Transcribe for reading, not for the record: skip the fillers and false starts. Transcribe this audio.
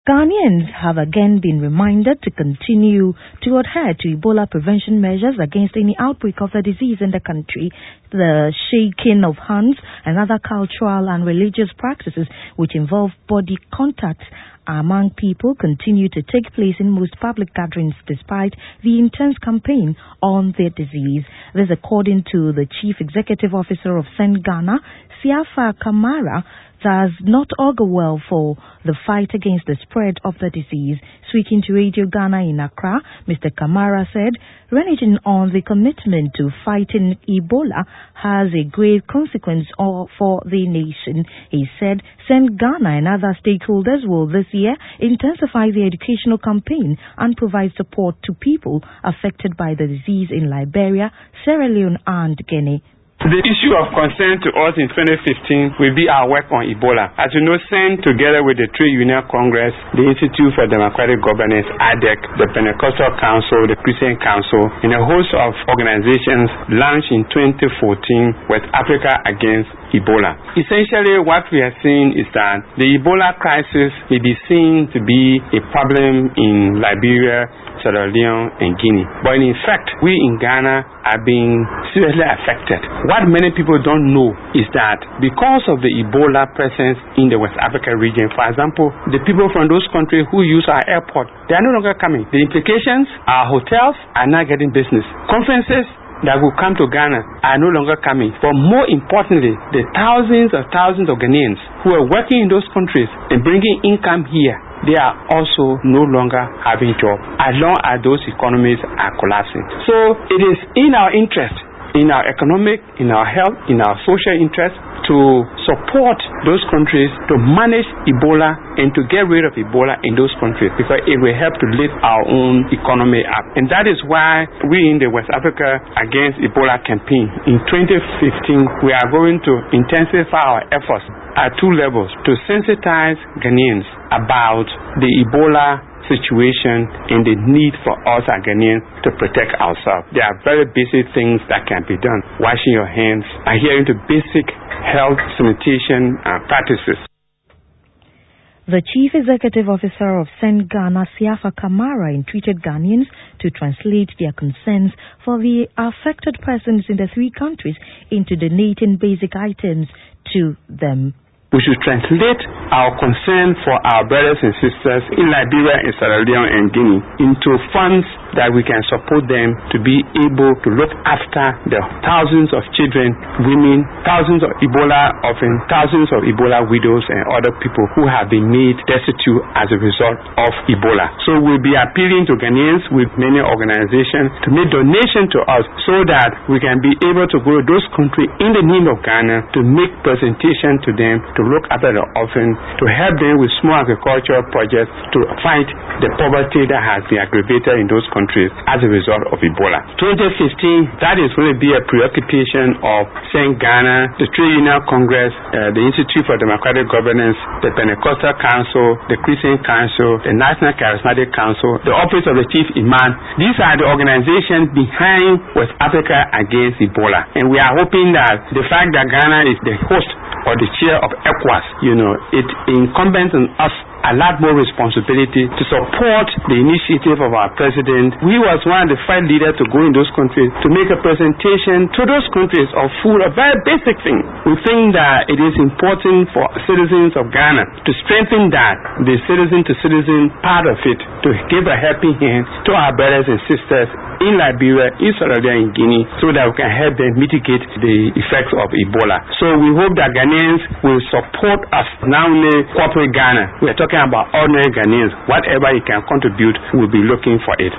Ghanaians have again been reminded to continue to adhere to Ebola prevention measures against any outbreak of the disease in the country. The shaking of hands and other cultural and religious practices which involve body contact among people continue to take place in most public gatherings despite the intense campaign on the disease. This according to the Chief Executive Officer of SEN Ghana, Siafa Kamara, does not augur well for the fight against the spread of the disease. Speaking to Radio Ghana in Accra, Mr. Kamara said, reneging on the commitment to fighting Ebola has a grave consequence for the nation. He said, SEN Ghana and other stakeholders will this year intensify the educational campaign and provide support to people affected by the disease in Liberia, Sierra Leone and Guinea. The issue of concern to us in 2015 will be our work on Ebola. As you know, SEN, together with the Trade Union Congress, the Institute for Democratic Governance, ADEC, the Pentecostal Council, the Christian Council, and a host of organizations launched in 2014 West Africa Against Ebola. Essentially, what we are seeing is that the Ebola crisis may be seen to be a problem in Liberia, Sierra Leone, and Guinea. But in fact, we in Ghana are being seriously affected. What many people don't know is that because of the Ebola presence in the West Africa region, for example, the people from those countries who use our airport, they are no longer coming. The implications, our hotels are not getting business. Conferences that will come to Ghana are no longer coming. But more importantly, the thousands of Ghanaians who are working in those countries and bringing income here, they are also no longer having jobs as long as those economies are collapsing. So it is in our interest, in our economic, in our health, in our social interest to support those countries to manage Ebola and to get rid of Ebola in those countries, because it will help to lift our own economy up. And that is why we in the West Africa Against Ebola campaign in 2015, we are going to intensify our efforts at two levels to sensitize Ghanaians about the Ebola situation and the need for us as Ghanaians to protect ourselves. There are very basic things that can be done. Washing your hands, adhering to basic health sanitation practices. The Chief Executive Officer of SEN Ghana, Siafa Kamara, entreated Ghanaians to translate their concerns for the affected persons in the three countries into donating basic items to them. We should translate our concern for our brothers and sisters in Liberia and Sierra Leone and Guinea into funds that we can support them to be able to look after the thousands of children, women, thousands of Ebola orphans, thousands of Ebola widows and other people who have been made destitute as a result of Ebola. So we'll be appealing to Ghanaians with many organizations to make donations to us so that we can be able to go to those countries in the name of Ghana to make presentation to them, to look after the orphans, to help them with small agricultural projects to fight the poverty that has been aggravated in those countries as a result of Ebola. 2015, that is going to be a preoccupation of SEN Ghana, the Trade Union Congress, the Institute for Democratic Governance, the Pentecostal Council, the Christian Council, the National Charismatic Council, the Office of the Chief Imam. These are the organizations behind West Africa Against Ebola. And we are hoping that the fact that Ghana is the host or the chair of ECOWAS, it incumbent on us a lot more responsibility to support the initiative of our president. He was one of the first leaders to go in those countries to make a presentation to those countries of food, a very basic thing. We think that it is important for citizens of Ghana to strengthen that, the citizen-to-citizen part of it, to give a helping hand to our brothers and sisters in Liberia, in Sierra Leone, and Guinea, so that we can help them mitigate the effects of Ebola. So we hope that Ghanaians will support us, not only corporate Ghana. We are talking about ordinary Ghanaians. Whatever you can contribute, we'll be looking for it.